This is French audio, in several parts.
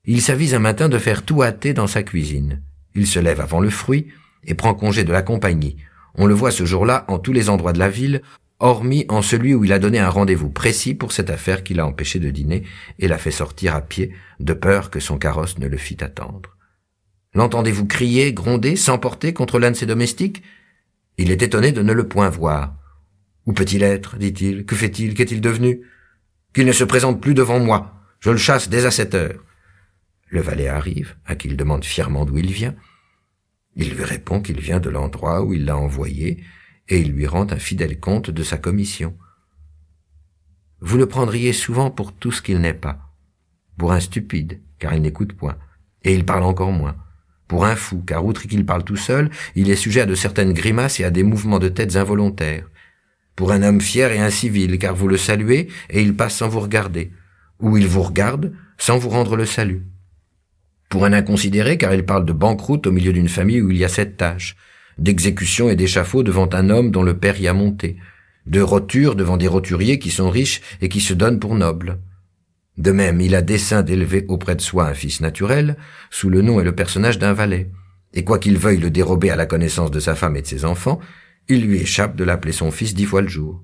Il s'avise un matin de faire tout hâter dans sa cuisine. Il se lève avant le fruit et prend congé de la compagnie. On le voit ce jour-là en tous les endroits de la ville, hormis en celui où il a donné un rendez-vous précis pour cette affaire qui l'a empêché de dîner et l'a fait sortir à pied, de peur que son carrosse ne le fît attendre. L'entendez-vous crier, gronder, s'emporter contre l'un de ses domestiques? Il est étonné de ne le point voir. « Où peut-il être ?» dit-il. « Que fait-il? Qu'est-il devenu ?»« Qu'il ne se présente plus devant moi. Je le chasse dès à 7 heures. » Le valet arrive, à qui il demande fièrement d'où il vient. Il lui répond qu'il vient de l'endroit où il l'a envoyé, et il lui rend un fidèle compte de sa commission. Vous le prendriez souvent pour tout ce qu'il n'est pas. Pour un stupide, car il n'écoute point, et il parle encore moins. Pour un fou, car outre qu'il parle tout seul, il est sujet à de certaines grimaces et à des mouvements de têtes involontaires. Pour un homme fier et incivil, car vous le saluez, et il passe sans vous regarder. Ou il vous regarde, sans vous rendre le salut. Pour un inconsidéré, car il parle de banqueroute au milieu d'une famille où il y a 7 tâches, d'exécution et d'échafaud devant un homme dont le père y a monté, de roture devant des roturiers qui sont riches et qui se donnent pour nobles. De même, il a dessein d'élever auprès de soi un fils naturel, sous le nom et le personnage d'un valet, et quoiqu'il veuille le dérober à la connaissance de sa femme et de ses enfants, il lui échappe de l'appeler son fils 10 fois le jour.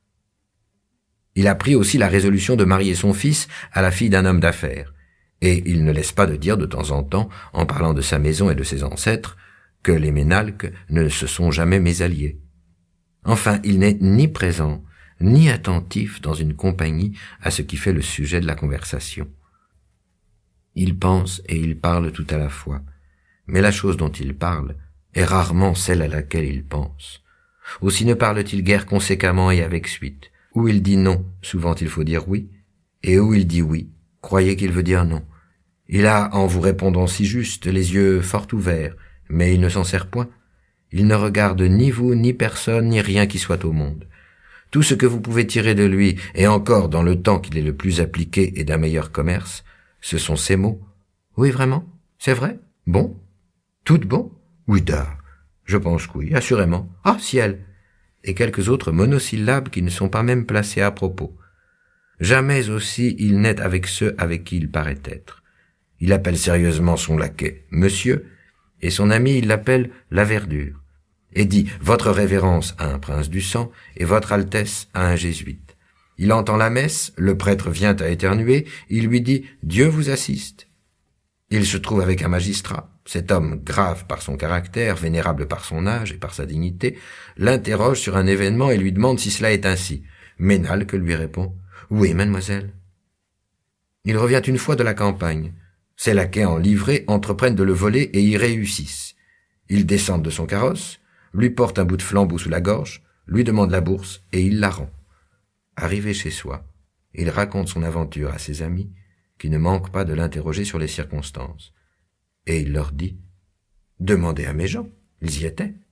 Il a pris aussi la résolution de marier son fils à la fille d'un homme d'affaires, et il ne laisse pas de dire de temps en temps, en parlant de sa maison et de ses ancêtres, que les Ménalques ne se sont jamais mes alliés. Enfin, il n'est ni présent, ni attentif dans une compagnie à ce qui fait le sujet de la conversation. Il pense et il parle tout à la fois, mais la chose dont il parle est rarement celle à laquelle il pense. Aussi ne parle-t-il guère conséquemment et avec suite. Où il dit non, souvent il faut dire oui, et où il dit oui, croyez qu'il veut dire non. Il a, en vous répondant si juste, les yeux fort ouverts, mais il ne s'en sert point. Il ne regarde ni vous, ni personne, ni rien qui soit au monde. Tout ce que vous pouvez tirer de lui, et encore dans le temps qu'il est le plus appliqué et d'un meilleur commerce, ce sont ces mots. Oui, vraiment? C'est vrai? Bon? Tout bon? Oui, da. Je pense que oui, assurément. Ah, ciel! Et quelques autres monosyllabes qui ne sont pas même placés à propos. Jamais aussi il n'est avec ceux avec qui il paraît être. Il appelle sérieusement son laquais « monsieur », et son ami il l'appelle « la verdure », et dit « votre révérence » à un prince du sang, et « votre altesse » à un jésuite. Il entend la messe, le prêtre vient à éternuer, il lui dit « Dieu vous assiste ». Il se trouve avec un magistrat. Cet homme, grave par son caractère, vénérable par son âge et par sa dignité, l'interroge sur un événement et lui demande si cela est ainsi. Ménalque lui répond « Oui, mademoiselle ». Il revient une fois de la campagne. Ses laquais en livrée entreprennent de le voler et y réussissent. Ils descendent de son carrosse, lui portent un bout de flambeau sous la gorge, lui demandent la bourse et il la rend. Arrivé chez soi, il raconte son aventure à ses amis, qui ne manquent pas de l'interroger sur les circonstances. Et il leur dit « Demandez à mes gens, ils y étaient.